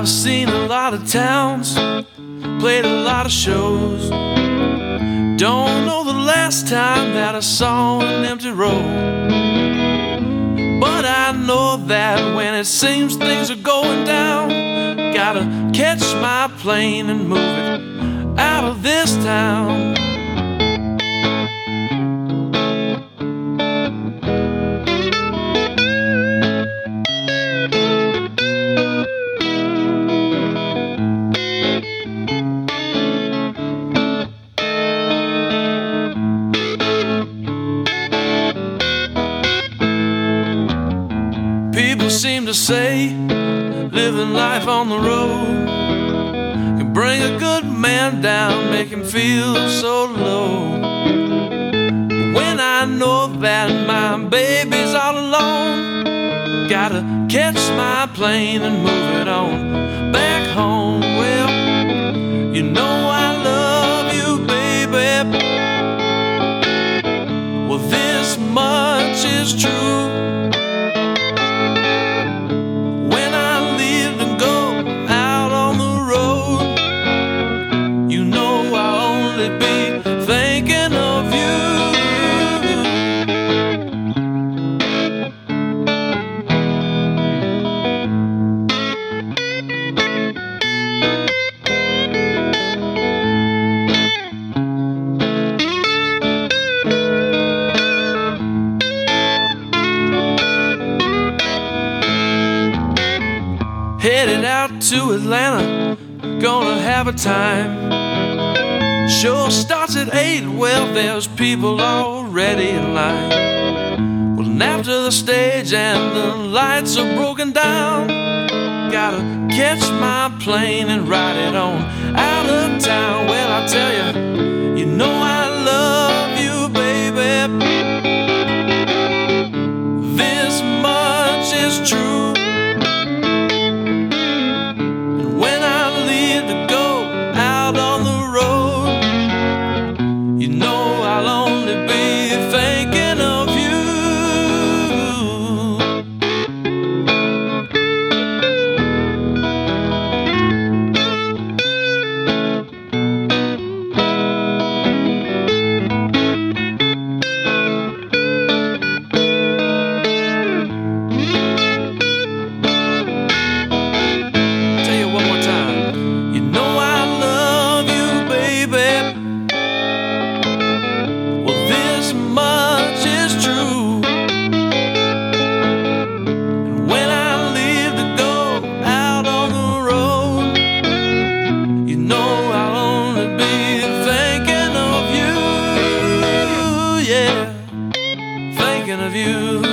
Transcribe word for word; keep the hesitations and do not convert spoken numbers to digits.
I've seen a lot of towns, played a lot of shows. Don't know the last time that I saw an empty road, but I know that when it seems things are going down, gotta catch my plane and move it out of this town. People seem to say living life on the road can bring a good man down, make him feel so low. When I know that my baby's all alone, gotta catch my plane and move it on back home. Well, you know I love you, baby. Well, this much is true. Headed out to Atlanta, gonna have a time. Show starts at eight, well there's people already in line. Well, and after the stage and the lights are broken down, gotta catch my plane and ride it on out of town. Well, I tell you, you know I love you, baby. This much is true. Of you.